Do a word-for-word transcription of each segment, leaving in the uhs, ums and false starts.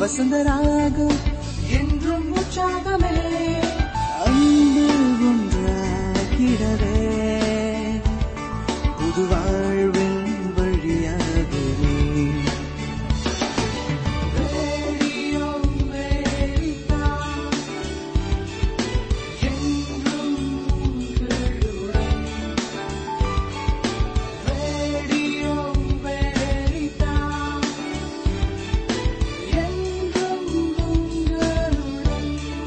வசந்தராகம் என்றும் உற்சாகமே அன்பு ஒன்றாகிடவே புது வாழ்வின் வழியாகவே ரேடியோ அமெரிக்கா என்றும் உங்களுடன். ரேடியோ அமெரிக்கா என்றும் உங்களுடன்.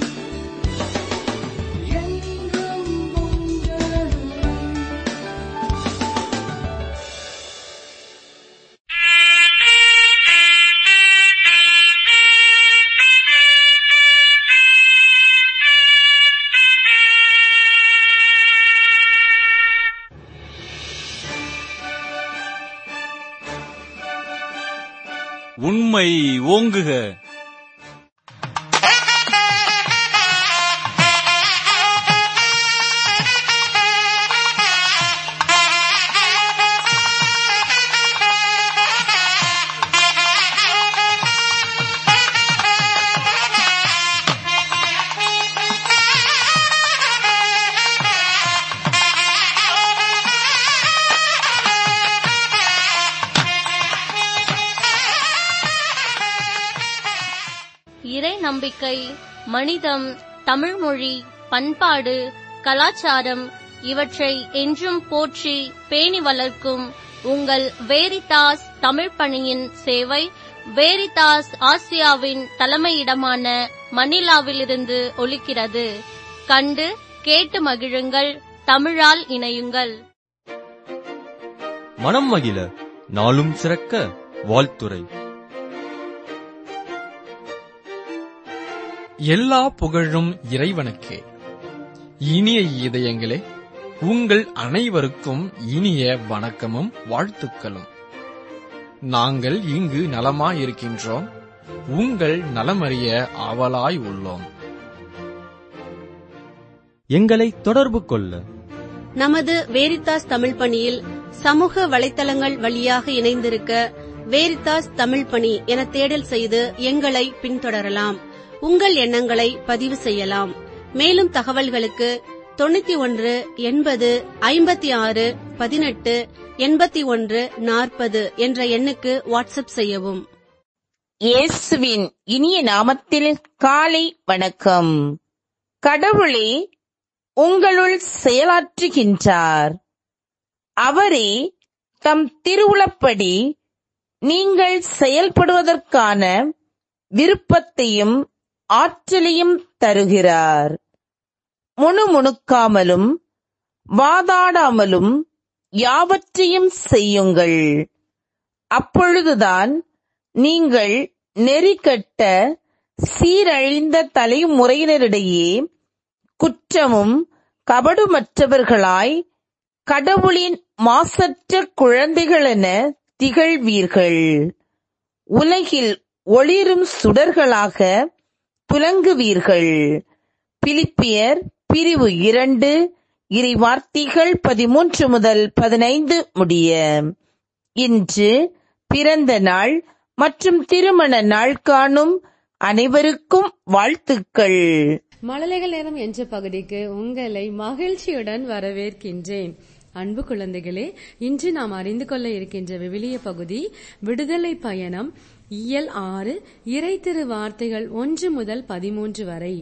என்றும் உங்களுடன். உண்மை ஓங்குக. இறை நம்பிக்கை, மனிதம், தமிழ்மொழி, பண்பாடு, கலாச்சாரம் இவற்றை என்றும் போற்றி பேணி வளர்க்கும் உங்கள் வேரிதாஸ் தமிழ் பணியின் சேவை வேரிதாஸ் ஆசியாவின் தலைமையிடமான மணிலாவிலிருந்து ஒலிக்கிறது. கண்டு கேட்டு மகிழுங்கள். தமிழால் இணையுங்கள். மனம் மகிழ நாளும் சிறக்க வாழ்த்துரை. எல்லா புகழும் இறைவனுக்கே. இனிய இதயங்களே, உங்கள் அனைவருக்கும் இனிய வணக்கமும் வாழ்த்துக்களும். நாங்கள் இங்கு நலமாயிருக்கின்றோம். உங்கள் நலமறிய ஆவலாய் உள்ளோம். எங்களை தொடர்பு கொள்ள நமது வேரிதாஸ் தமிழ் பணியில் சமூக வலைத்தளங்கள் வழியாக இணைந்திருக்க வேரிதாஸ் தமிழ் பணி என தேடல் செய்து எங்களை பின்தொடரலாம். உங்கள் எண்ணங்களை பதிவு செய்யலாம். மேலும் தகவல்களுக்கு தொண்ணூத்தி ஒன்று எண்பது ஐம்பத்தி ஆறு பதினெட்டு எண்பத்தி ஒன்று நாற்பது என்ற எண்ணுக்கு வாட்ஸ்அப் செய்யவும். இயேசுவின் இனிய நாமத்தில் காலை வணக்கம். கடவுளே உங்களுள் செயலாற்றுகின்றார். அவரே தம் திருவுளப்படி நீங்கள் செயல்படுவதற்கான விருப்பத்தையும் ஆற்றலையும் தருகிறார். முணுமுணுக்காமலும் வாதாடாமலும் யாவற்றையும் செய்யுங்கள். அப்பொழுதுதான் நீங்கள் நெறிகட்ட சீரழிந்த தலைமுறையினரிடையே குற்றமும் கபடுமற்றவர்களாய் கடவுளின் மாசற்ற குழந்தைகளென திகழ்வீர்கள். உலகில் ஒளிரும் சுடர்களாக புலங்குவீர்கள். பிலிப்பியர் பிரிவு இரண்டு இறை வார்த்தைகள் பதிமூன்று முதல் பதினைந்து முடிய. இன்று பிறந்த நாள் மற்றும் திருமண நாள் காணும் அனைவருக்கும் வாழ்த்துக்கள். மழலைகள் நேரம் என்ற பகுதிக்கு உங்களை மகிழ்ச்சியுடன் வரவேற்கின்றேன். அன்பு குழந்தைகளே, இன்று நாம் அறிந்து கொள்ள இருக்கின்ற விவிலிய பகுதி விடுதலை பயணம் இயல் ஆறு இறை திரு வார்த்தைகள் ஒன்று முதல் பதிமூன்று வரை.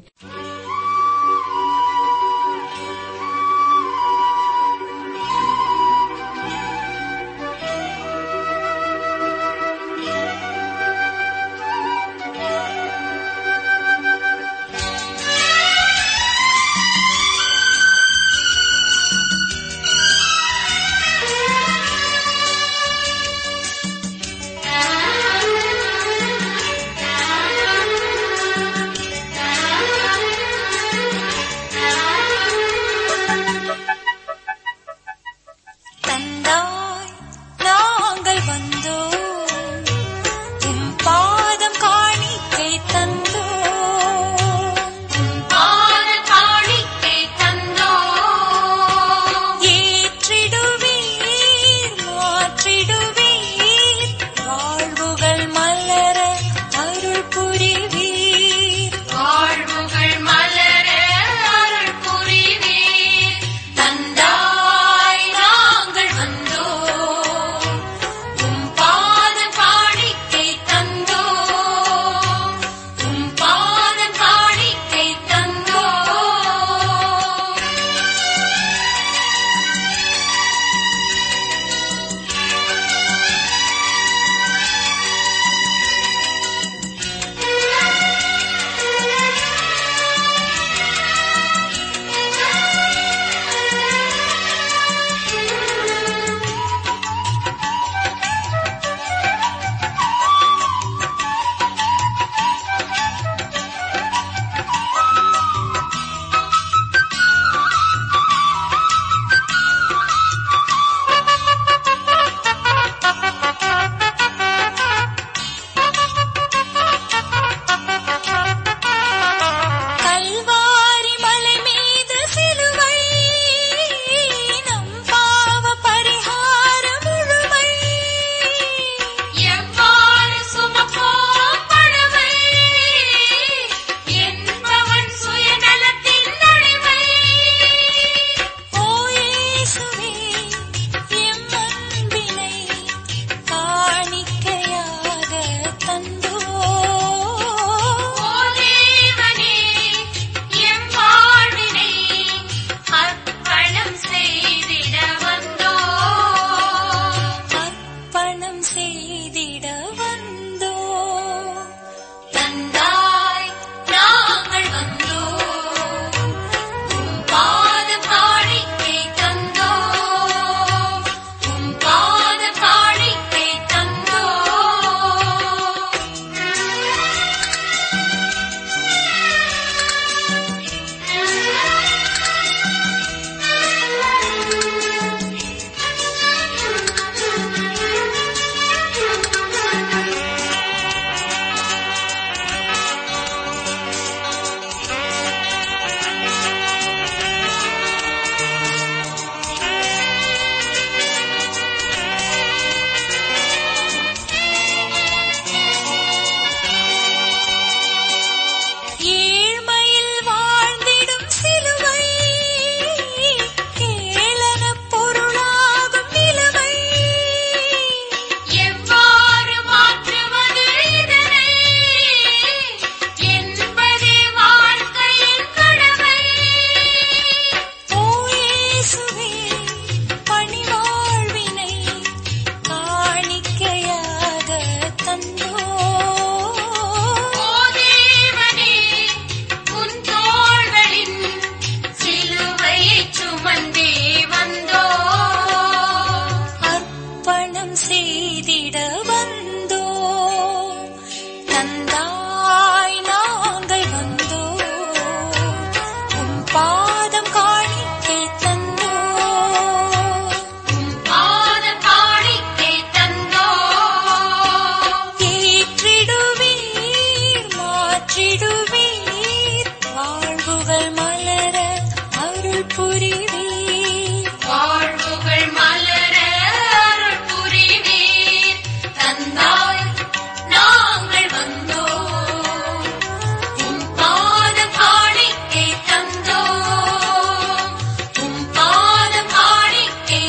அருள் புரிவீர். வாழ்வுகள் மலர அருள் புரிவீர். தந்தாய் நாங்கள் வந்தோம், உம் பாதம் காணிக்கை தந்தோம், உம் பாதம் காணிக்கை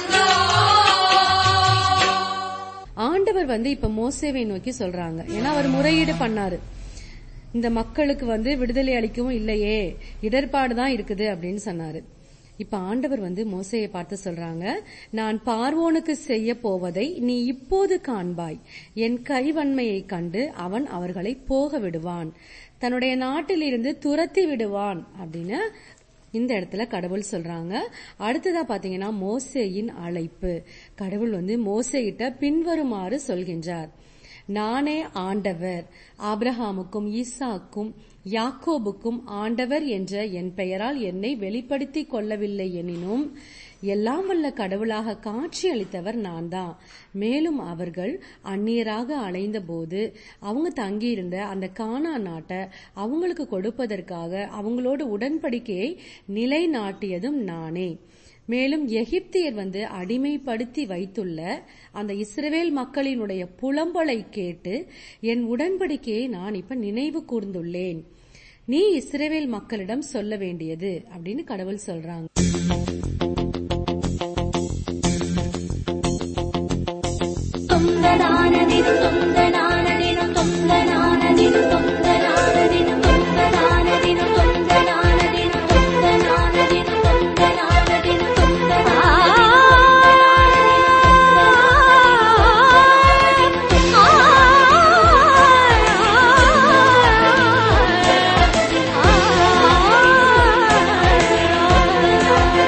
தந்தோம். ஆண்டவர் வந்து இப்ப மோசேவை நோக்கி சொல்றாங்க. ஏன்னா அவர் முறையீடு பண்ணாரு, இந்த மக்களுக்கு வந்து விடுதலை அளிக்கவும் இல்லையே, இடர்பாடு தான் இருக்குது அப்படின்னு சொன்னாரு. இப்ப ஆண்டவர் வந்து மோசேயை பார்த்து சொல்றாங்க, நான் பார்வோனுக்கு செய்ய போவதை நீ இப்போது காண்பாய். என் கைவன்மையை கண்டு அவன் அவர்களை போக விடுவான், தன்னுடைய நாட்டில் இருந்து துரத்தி விடுவான் அப்படின்னு இந்த இடத்துல கடவுள் சொல்றாங்க. அடுத்ததா பாத்தீங்கன்னா மோசேயின் அழைப்பு. கடவுள் வந்து மோசேயிட்ட பின்வருமாறு சொல்கின்றார். நானே ஆண்டவர், ஆபிரகாமுக்கும் ஈசாக்கும் யாக்கோபுக்கும் ஆண்டவர் என்ற என் பெயரால் என்னை வெளிப்படுத்திக் கொள்ளவில்லை எனினும் எல்லாம் வல்ல கடவுளாக காட்சி அளித்தவர் நான் தான். மேலும் அவர்கள் அந்நியராக அலைந்த போது அவங்க தங்கியிருந்த அந்த கானான் நாட்டை அவங்களுக்கு கொடுப்பதற்காக அவங்களோட உடன்படிக்கையை நிலைநாட்டியதும் நானே. மேலும் எகிப்தியர் வந்து அடிமைப்படுத்தி வைத்துள்ள அந்த இஸ்ரவேல் மக்களினுடைய புலம்பலை கேட்டு என் உடன்படிக்கையை நான் இப்ப நினைவு கூர்ந்துள்ளேன். நீ இஸ்ரவேல் மக்களிடம் சொல்ல வேண்டியது அப்படின்னு கடவுள் சொல்றாங்க. தொந்தனானதினம் தொந்தனானதினம் தொந்தனானதினம் தொந்தனானதினம் தொந்தனானதினம் தொந்தனானதினம் தொந்தனானதினம் தொந்தனானதினம் தொந்தனானதினம்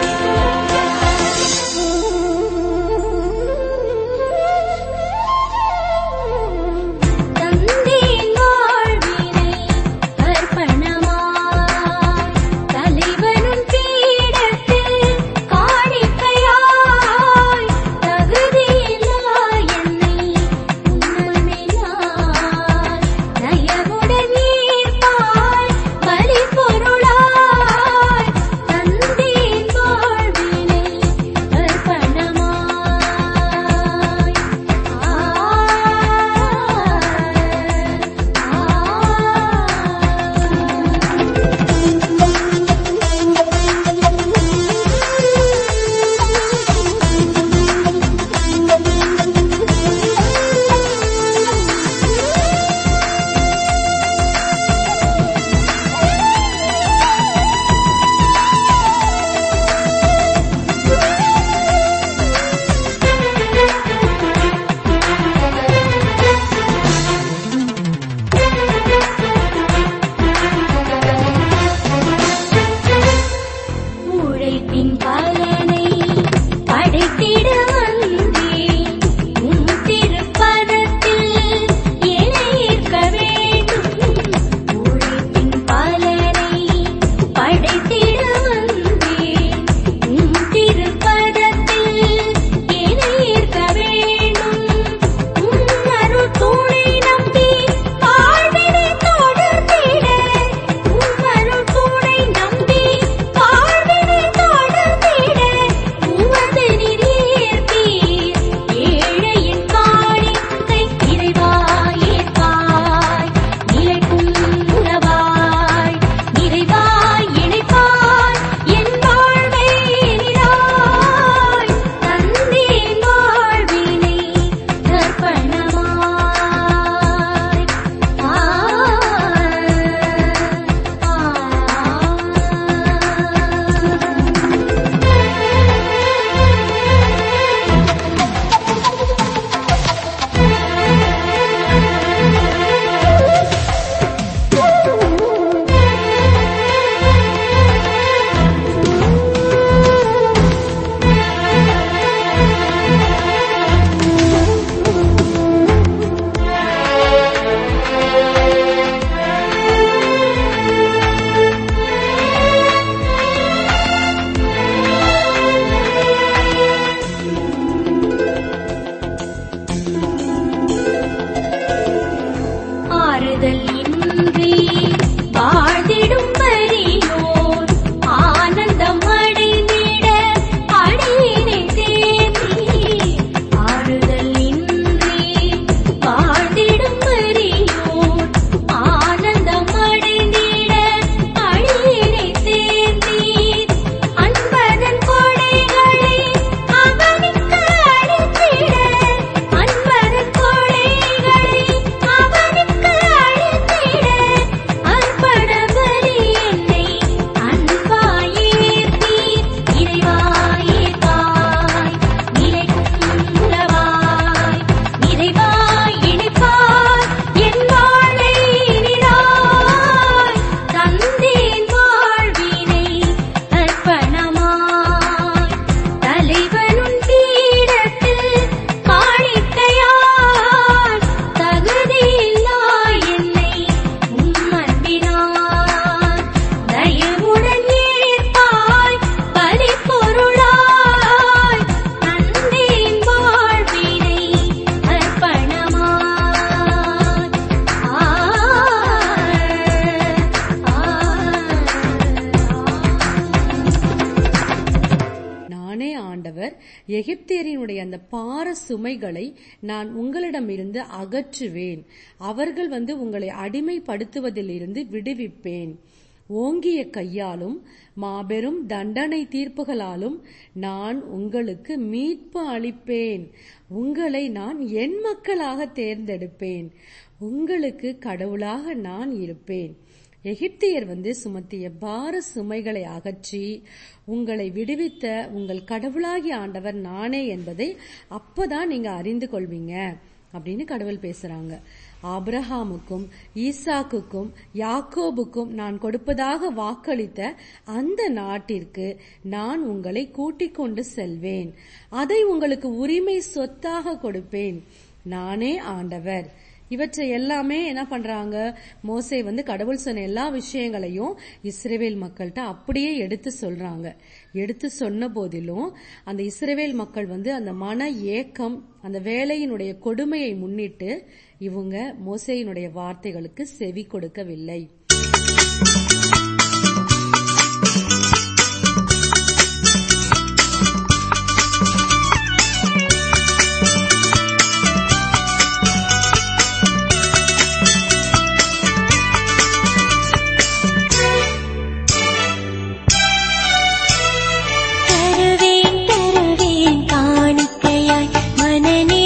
எகிப்தியரினுடைய அந்த பார சுமைகளை நான் உங்களிடமிருந்து அகற்றுவேன். அவர்கள் வந்து உங்களை அடிமைப்படுத்துவதிலிருந்து விடுவிப்பேன். ஓங்கிய கையாலும் மாபெரும் தண்டனை தீர்ப்புகளாலும் நான் உங்களுக்கு மீட்பு அளிப்பேன். உங்களை நான் என் மக்களாக தேர்ந்தெடுப்பேன். உங்களுக்கு கடவுளாக நான் இருப்பேன். எகிப்தியர் வந்து சுமத்திய பார சுமைகளை அகற்றி உங்களை விடுவித்த உங்கள் கடவுளாகிய ஆண்டவர் நானே என்பதை அப்பதான் நீங்க அறிந்து கொள்வீங்க அப்படின்னு கடவுள் பேசுறாங்க. ஆபிரகாமுக்கும் ஈசாக்குக்கும் யாக்கோபுக்கும் நான் கொடுப்பதாக வாக்களித்த அந்த நாட்டிற்கு நான் உங்களை கூட்டிக் கொண்டு செல்வேன். அதை உங்களுக்கு உரிமை சொத்தாக கொடுப்பேன். நானே ஆண்டவர். இவற்றை எல்லாமே என்ன பண்றாங்க, மோசே வந்து கடவுள் சொன்ன எல்லா விஷயங்களையும் இஸ்ரவேல் மக்கள்கிட்ட அப்படியே எடுத்து சொல்றாங்க. எடுத்து சொன்ன போதிலும் அந்த இஸ்ரவேல் மக்கள் வந்து அந்த மன ஏக்கம், அந்த வேலையினுடைய கொடுமையை முன்னிட்டு இவங்க மோசேயினுடைய வார்த்தைகளுக்கு செவி கொடுக்கவில்லை.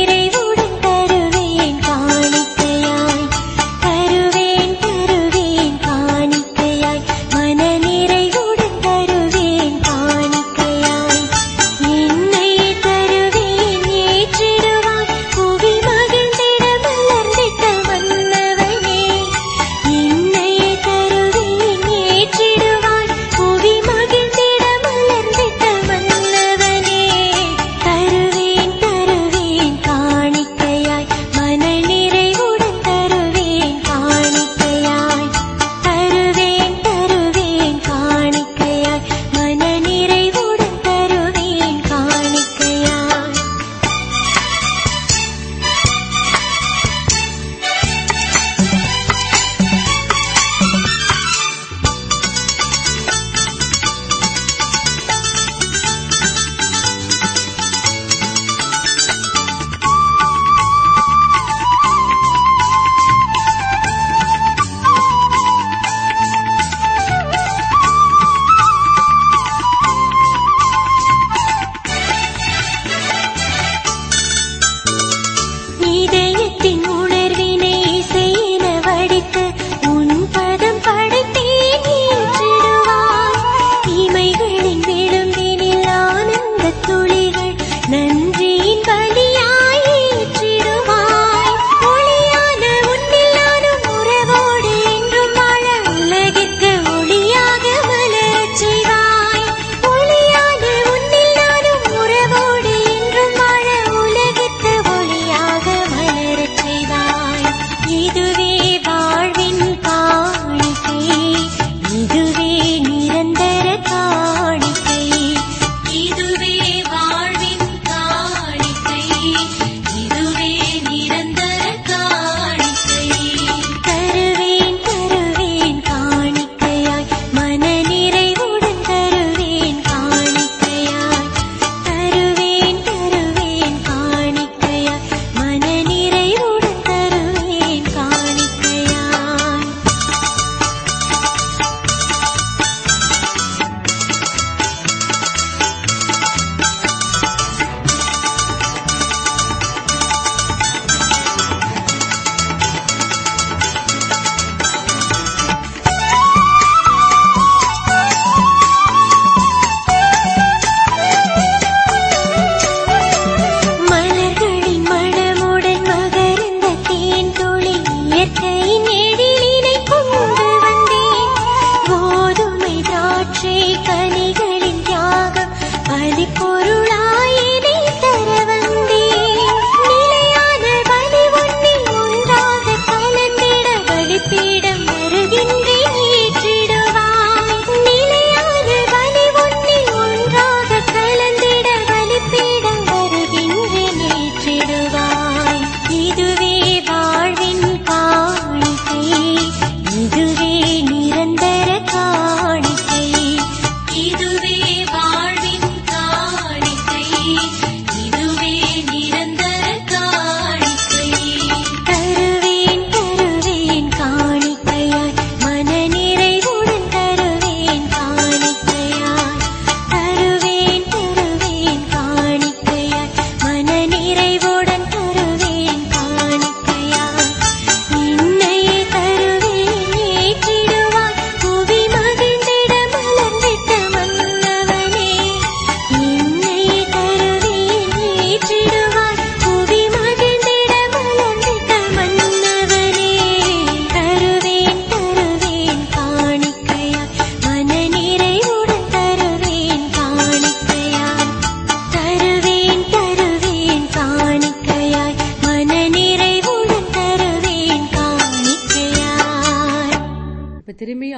தருவேன் தருவேன்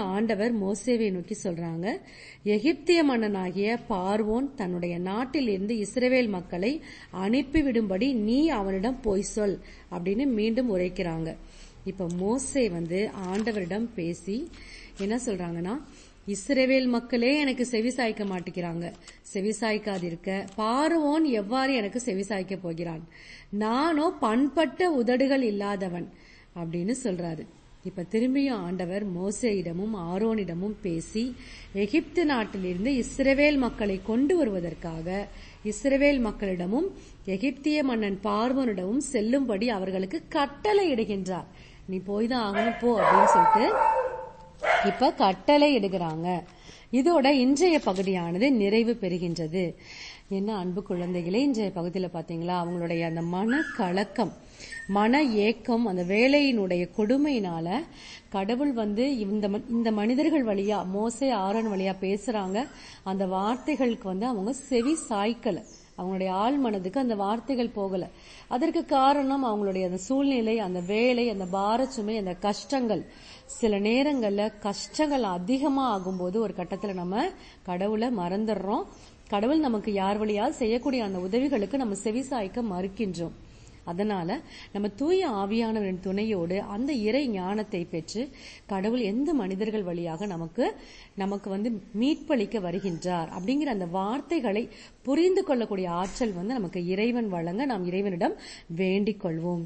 ஆண்டவர் மோசேவை நோக்கி சொல்றாங்க, எகிப்திய மன்னனாகிய பார்வோன் தன்னுடைய நாட்டில் இருந்து இஸ்ரவேல் மக்களை அனுப்பிவிடும்படி நீ அவனிடம் போய் சொல் அப்படின்னு மீண்டும் உரைக்கிறாங்க. இப்ப மோசே வந்து ஆண்டவரிடம் பேசி என்ன சொல்றாங்கன்னா, இஸ்ரவேல் மக்களே எனக்கு செவிசாய்க்க மாட்டேங்கிறாங்க, செவிசாய்க்காதிருக்க பார்வோன் எவ்வாறு எனக்கு செவிசாய்க்க போகிறான், நானோ பண்பட்ட உதடுகள் இல்லாதவன் அப்படின்னு சொல்றாரு. இப்ப திரும்பியும் ஆண்டவர் மோசேயிடமும் ஆரோனிடமும் பேசி எகிப்து நாட்டிலிருந்து இஸ்ரவேல் மக்களை கொண்டு வருவதற்காக இஸ்ரவேல் மக்களிடமும் எகிப்திய மன்னன் பார்வோனிடமும் செல்லும்படி அவர்களுக்கு கட்டளை இடுகின்றார். நீ போய் தான் ஆகணும் போ அப்படின்னு சொல்லிட்டு இப்ப கட்டளை இடுகிறாங்க. இதோட இன்றைய பகுதியானது நிறைவு பெறுகின்றது. என்ன அன்பு குழந்தைகளே, இன்றைய பகுதியில பாத்தீங்களா அவங்களுடைய அந்த மன கலக்கம், மன ஏக்கம், அந்த வேலையினுடைய கொடுமையினால கடவுள் வந்து இந்த இந்த மனிதர்கள் வழியா மோசே ஆரோன் வழியா பேசுறாங்க. அந்த வார்த்தைகளுக்கு வந்து அவங்க செவி சாய்க்கல, அவங்களுடைய ஆள் மனதுக்கு அந்த வார்த்தைகள் போகல. அதற்கு காரணம் அவங்களுடைய அந்த சூழ்நிலை, அந்த வேலை, அந்த பாரச்சுமை, அந்த கஷ்டங்கள். சில நேரங்கள்ல கஷ்டங்கள் அதிகமா ஆகும்போது ஒரு கட்டத்துல நம்ம கடவுளை மறந்துடுறோம். கடவுள் நமக்கு யார் வழியாவது செய்யக்கூடிய அந்த உதவிகளுக்கு நம்ம செவிசாய்க்க மறுக்கின்றோம். அதனால நம்ம தூய ஆவியானவரின் துணையோடு அந்த இறை ஞானத்தை பெற்று கடவுள் எந்த மனிதர்கள் வழியாக நமக்கு நமக்கு வந்து மீட்பளிக்க வருகின்றார் அப்படிங்கிற அந்த வார்த்தைகளை புரிந்து கொள்ளக்கூடிய ஆற்றல் வந்து நமக்கு இறைவன் வழங்க நாம் இறைவனிடம் வேண்டிக் கொள்வோம்.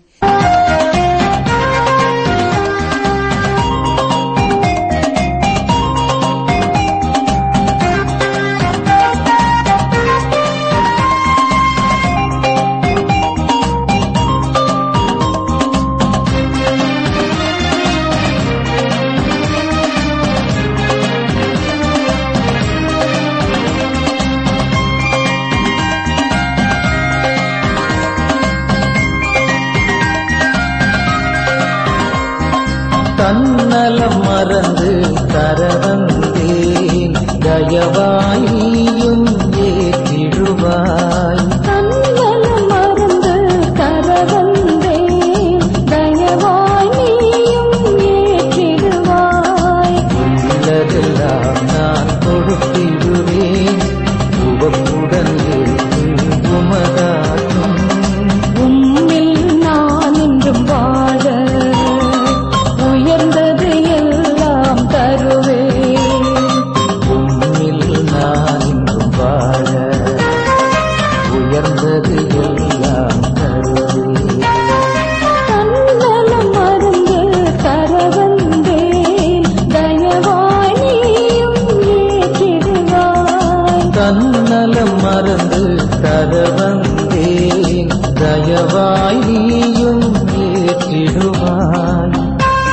தன்னலம் மறந்து தரவந்தேன் தயவாயும் ஏற்றிடுவாய். தன்னலம் மறந்து தரவந்தேன் தயவாயும் ஏற்றிடுவாய். உள்ளதெல்லாம் நான் கொடுத்திடுவேன் உவப்புடன் உமதாக்கும். உம்மில் நான் என்றும் வாழ உயர்ந்தது எல்லாம் தருவேன். உம்மில் நான் இன்றும் வாழ உயர்ந்தது எல்லாம் தருவேன். தன்னலம் மறந்து தரவந்தேன் தயவாய் நீயும் ஏற்றிடுவாய். தன்னலம் மறந்து தரவந்தேன் தயவாய் நீயும் ஏற்றிடுவாய்.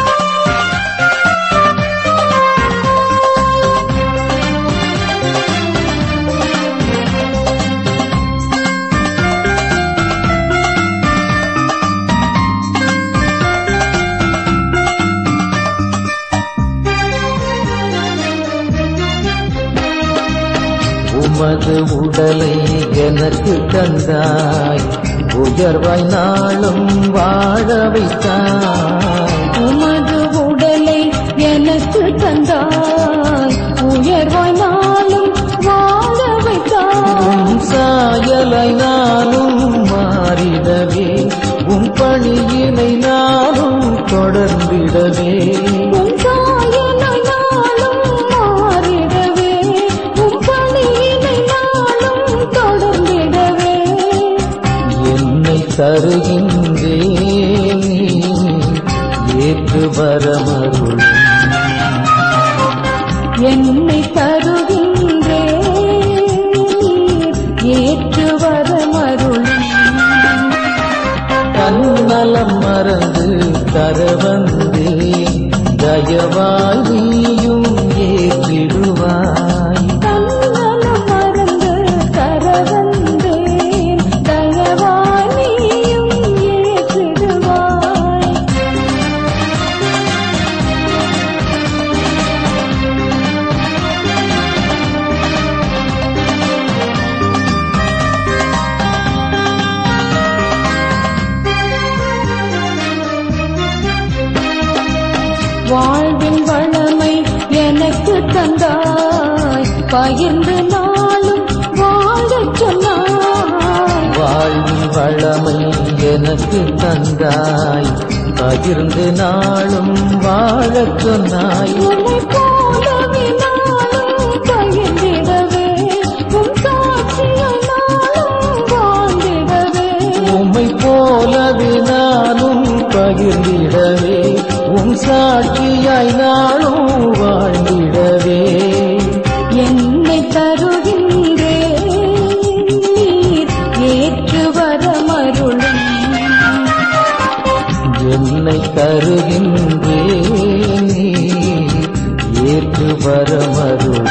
உமது உடலை எனக்கு தந்தாய் உயர்வாய் நாளும் வாழ வைத்தாய். உமது உடலை எனக்கு தந்தாய் உயர்வாய் நாளும் வாழ வைத்தாய். உம் சாயலாய் நானும் மாறிடவே உம் பணியினை நானும் தொடர்ந்திடவே. உம் சாயலாய் நாளும் மாறிடவே உம் பணியினை நாளும் தொடர்ந்திடவே. என்னை தருகின்றேன் நீ ஏற்று வரமருள். என்னை தருகின்றேன் ஏற்று வரமருளும். தன்னலம் மறந்து தரவந்தேன் தயவாய் நீயும் ஏற்றிடுவாய். தன்னலம் மறந்து தரவந்தேன் தயவாய் நீயும் ஏற்றிடுவாய். வாழ்வின் வளமை தந்தாய் பகிர்ந்து நாளும் வாழச் சொன்னாய். வாழ்வில் வளமை எனக்கு தந்தாய் பகிர்ந்து நாளும் வாழச் சொன்னாய். உன்னை போலவே நாளும் பகிர்ந்திடவே உம் சாட்சியாய் நாளும் வாழ்ந்திடவே. உம்மை போலவே நானும் பகிர்ந்திடவே உம் சாட்சியாய் நாளும் வாழ்ந்திடவே. என்னை தருகின்றேன் நீர் ஏற்று வரமருளும். என்னை தருகின்றேன் நீர் ஏற்று வரமருளும்.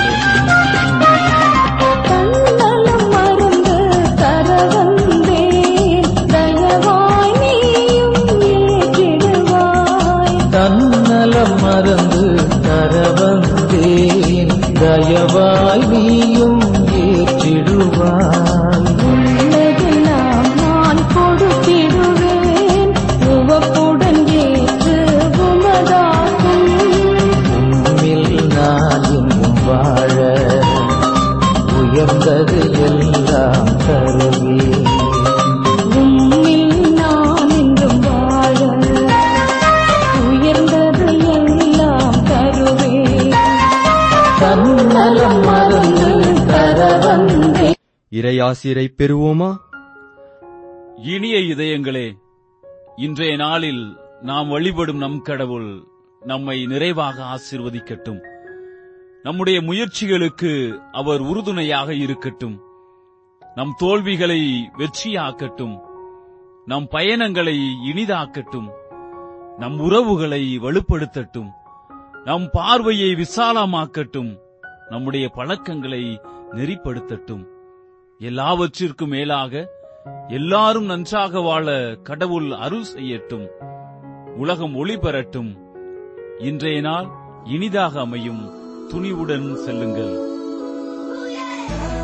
தன்னலம் மறந்து தர வந்தேன் தயவாய் நீயும் ஏற்றிடுவாய். தன்னலம் மறந்து தர வந்தேன் தயவாய் நீயும் ஏற்றிடுவாய். உள்ளதெல்லாம் நான் கொடுத்திடுவேன் உவப்புடன் ஏற்று உமதாக்கும். உம்மில் நான் இன்னும் வாழ உயர்ந்தது எல்லாம் தருவேன். உம்மில் நான் என்றும் வாழ உயர்ந்தது எல்லாம் தருவேன். தன்னலம் மறந்து தர வந்தேன். இறையாசிரை பெறுவோமா? இனிய இதயங்களே, இன்றைய நாளில் நாம் வழிபடும் நம் கடவுள் நம்மை நிறைவாக ஆசீர்வதிக்கட்டும். நம்முடைய முயற்சிகளுக்கு அவர் உறுதுணையாக இருக்கட்டும். நம் தோல்விகளை வெற்றியாக்கட்டும். நம் பயணங்களை இனிதாக்கட்டும். நம் உறவுகளை வலுப்படுத்தட்டும். நம் பார்வையை விசாலமாக்கட்டும். நம்முடைய பழக்கங்களை நெறிப்படுத்தட்டும். எல்லாவற்றிற்கும் மேலாக எல்லாரும் நன்றாக வாழ கடவுள் அருள் செய்யட்டும். உலகம் ஒளி பெறட்டும். இன்றைய நாள் இனிதாக அமையும். துணிவுடன் செல்லுங்கள்.